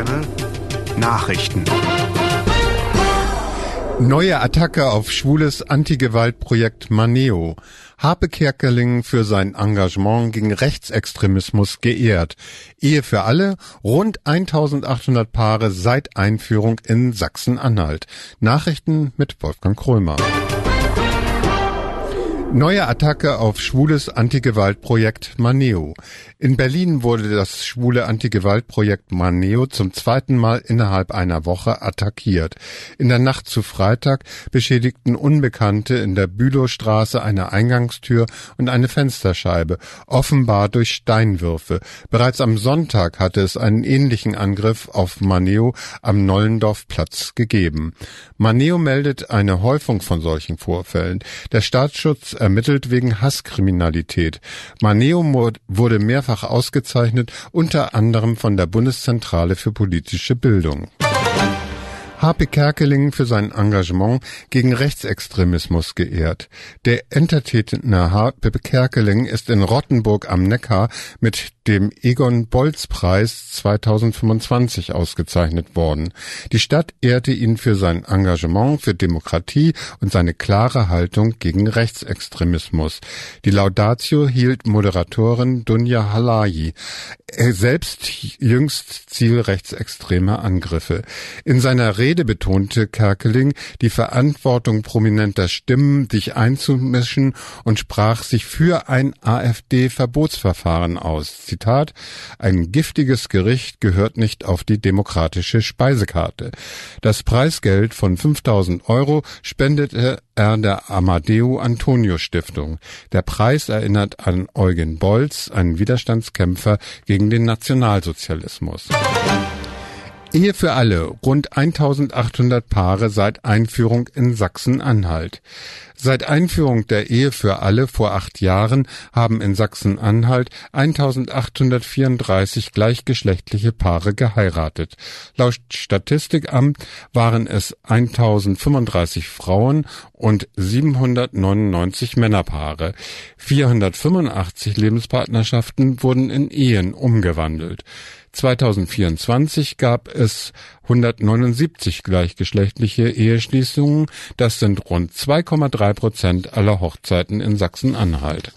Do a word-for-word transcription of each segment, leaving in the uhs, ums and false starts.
Channel Nachrichten. Neue Attacke auf schwules Antigewaltprojekt Maneo. Harpe Kerkeling für sein Engagement gegen Rechtsextremismus geehrt. Ehe für alle, rund eintausendachthundert Paare seit Einführung in Sachsen-Anhalt. Nachrichten mit Wolfgang Krömer. Neue Attacke auf schwules Antigewaltprojekt Maneo. In Berlin wurde das schwule Antigewaltprojekt Maneo zum zweiten Mal innerhalb einer Woche attackiert. In der Nacht zu Freitag beschädigten Unbekannte in der Bülowstraße eine Eingangstür und eine Fensterscheibe, offenbar durch Steinwürfe. Bereits am Sonntag hatte es einen ähnlichen Angriff auf Maneo am Nollendorfplatz gegeben. Maneo meldet eine Häufung von solchen Vorfällen. Der Staatsschutz ermittelt wegen Hasskriminalität. Maneo wurde mehrfach ausgezeichnet, unter anderem von der Bundeszentrale für politische Bildung. Harpe Kerkeling für sein Engagement gegen Rechtsextremismus geehrt. Der Entertainer Harpe Kerkeling ist in Rottenburg am Neckar mit dem Egon-Bolz-Preis zweitausendfünfundzwanzig ausgezeichnet worden. Die Stadt ehrte ihn für sein Engagement für Demokratie und seine klare Haltung gegen Rechtsextremismus. Die Laudatio hielt Moderatorin Dunja Halayi, selbst jüngst Ziel rechtsextremer Angriffe. In seiner Rede betonte Kerkeling die Verantwortung prominenter Stimmen, sich einzumischen, und sprach sich für ein AfD-Verbotsverfahren aus. Zitat: Ein giftiges Gericht gehört nicht auf die demokratische Speisekarte. Das Preisgeld von fünftausend Euro spendete er der Amadeo Antonio Stiftung. Der Preis erinnert an Eugen Bolz, einen Widerstandskämpfer gegen den Nationalsozialismus. Ehe für alle, rund eintausendachthundert Paare seit Einführung in Sachsen-Anhalt. Seit Einführung der Ehe für alle vor acht Jahren haben in Sachsen-Anhalt eintausendachthundertvierunddreißig gleichgeschlechtliche Paare geheiratet. Laut Statistikamt waren es eintausendfünfunddreißig Frauen und siebenhundertneunundneunzig Männerpaare. vierhundertfünfundachtzig Lebenspartnerschaften wurden in Ehen umgewandelt. zweitausendvierundzwanzig gab es hundertneunundsiebzig gleichgeschlechtliche Eheschließungen. Das sind rund zwei Komma drei Prozent aller Hochzeiten in Sachsen-Anhalt.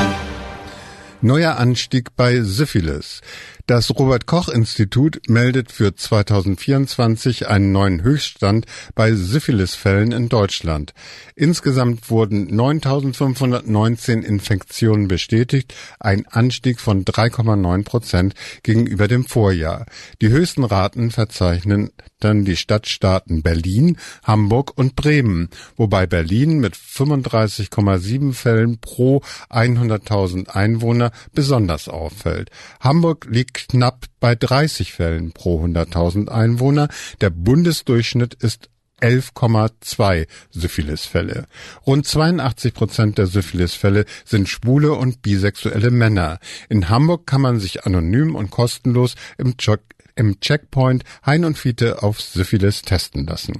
Neuer Anstieg bei Syphilis. Das Robert-Koch-Institut meldet für zweitausendvierundzwanzig einen neuen Höchststand bei Syphilisfällen in Deutschland. Insgesamt wurden neuntausendfünfhundertneunzehn Infektionen bestätigt, ein Anstieg von drei Komma neun Prozent gegenüber dem Vorjahr. Die höchsten Raten verzeichnen dann die Stadtstaaten Berlin, Hamburg und Bremen, wobei Berlin mit fünfunddreißig Komma sieben Fällen pro hunderttausend Einwohner besonders auffällt. Hamburg liegt knapp bei dreißig Fällen pro hunderttausend Einwohner. Der Bundesdurchschnitt ist elf Komma zwei Syphilisfälle. Rund zweiundachtzig Prozent der Syphilisfälle sind schwule und bisexuelle Männer. In Hamburg kann man sich anonym und kostenlos im, Check im Checkpoint Hein und Fiete auf Syphilis testen lassen.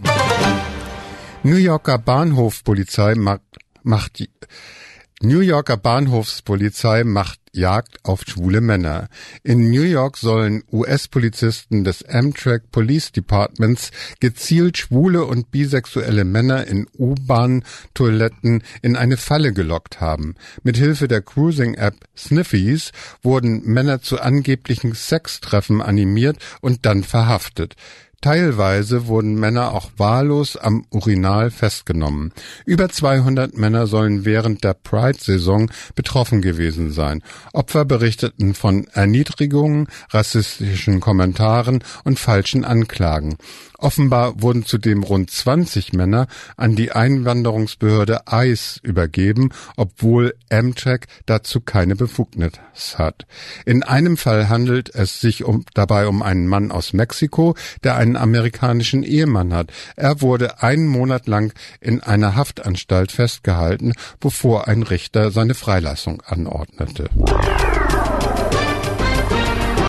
New Yorker Bahnhofspolizei macht, macht New Yorker Bahnhofspolizei macht Jagd auf schwule Männer. In New York sollen U S-Polizisten des Amtrak Police Departments gezielt schwule und bisexuelle Männer in U-Bahn-Toiletten in eine Falle gelockt haben. Mithilfe der Cruising-App Sniffies wurden Männer zu angeblichen Sextreffen animiert und dann verhaftet. Teilweise wurden Männer auch wahllos am Urinal festgenommen. Über zweihundert Männer sollen während der Pride-Saison betroffen gewesen sein. Opfer berichteten von Erniedrigungen, rassistischen Kommentaren und falschen Anklagen. Offenbar wurden zudem rund zwanzig Männer an die Einwanderungsbehörde ICE übergeben, obwohl Amtrak dazu keine Befugnis hat. In einem Fall handelt es sich um, dabei um einen Mann aus Mexiko, der einen amerikanischen Ehemann hat. Er wurde einen Monat lang in einer Haftanstalt festgehalten, bevor ein Richter seine Freilassung anordnete.